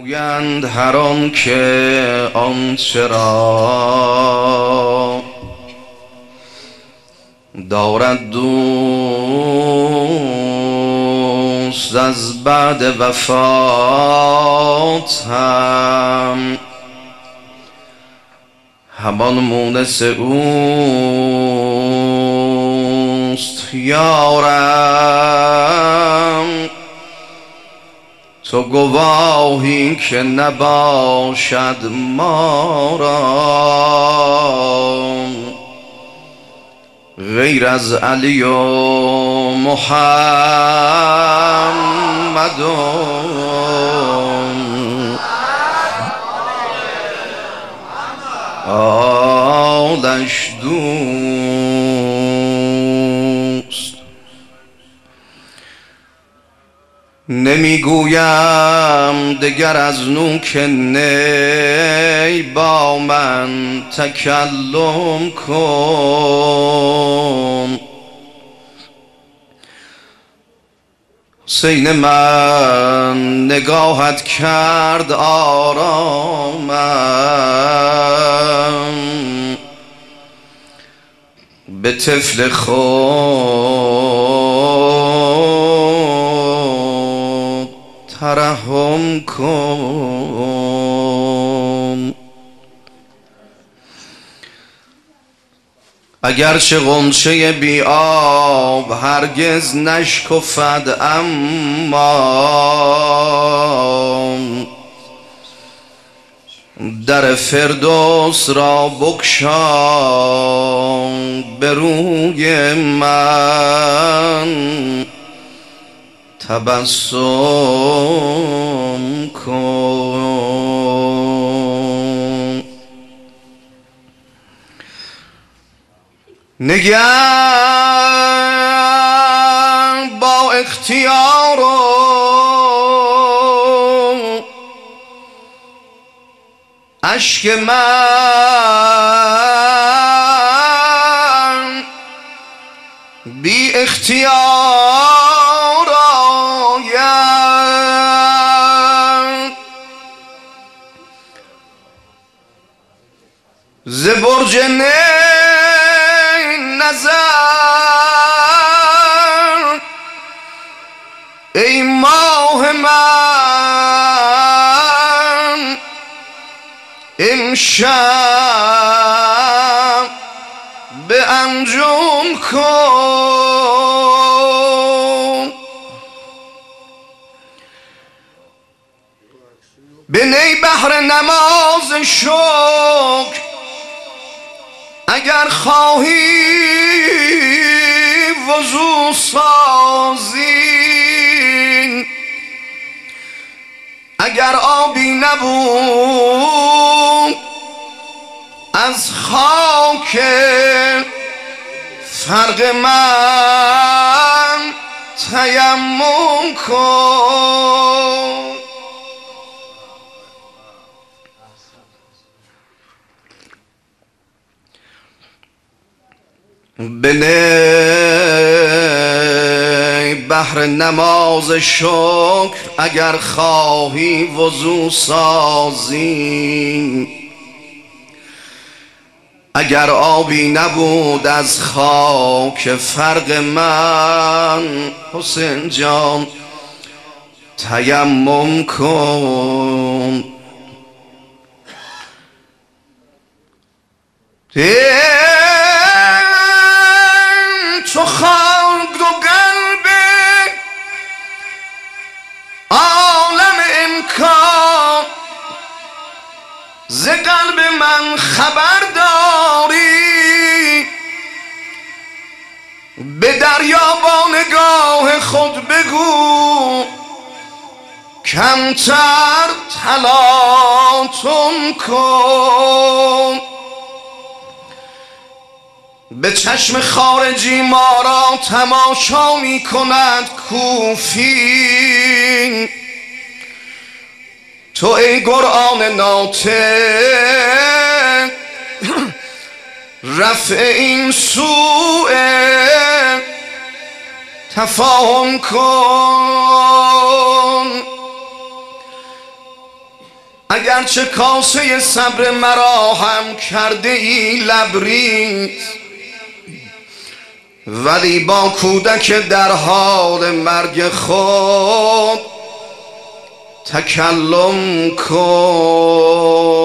گویند هر آن که آنچه را دارد دوست از بعد وفات هم همان مونس اوست. یارم تو گواهی که نباشد ما را غیر از علی و محمد آلش دوست. نمیگویم دگر از نوک نی با من تکلم کن. حسین من نگاهت کرد آرامم به طفل خود ترحم کن. اگرچه غنچه بی آب هرگز نشکفد اما در فردوس را بگشا به روی من تبسم کن. نگر با اختیار و اشک من بی اختیار آید ز برج نظر ای ماه من امشب به انجم کن. به نی بهر نماز شکر اگر خواهی وضو سازی، اگر آبی نبود از خاک فرق من تیمم کن. به نی بهر نماز شکر اگر خواهی وضو سازی، اگر آبی نبود از خاک فرق من حسین جان تیمم کن. تو خلق و قلب عالم امکان ز قلب من خبر داری، به دریا با نگاه خود بگو کمتر تلاطم کن. به چشم خارجی ما را تماشا می کند کوفی، تو ای قرآن ناطق رفع این سوء تفاهم کن. اگرچه کاسه صبر مرا هم کرده ای لبریز، ولی با کودک در حال مرگ خود تکلم کن.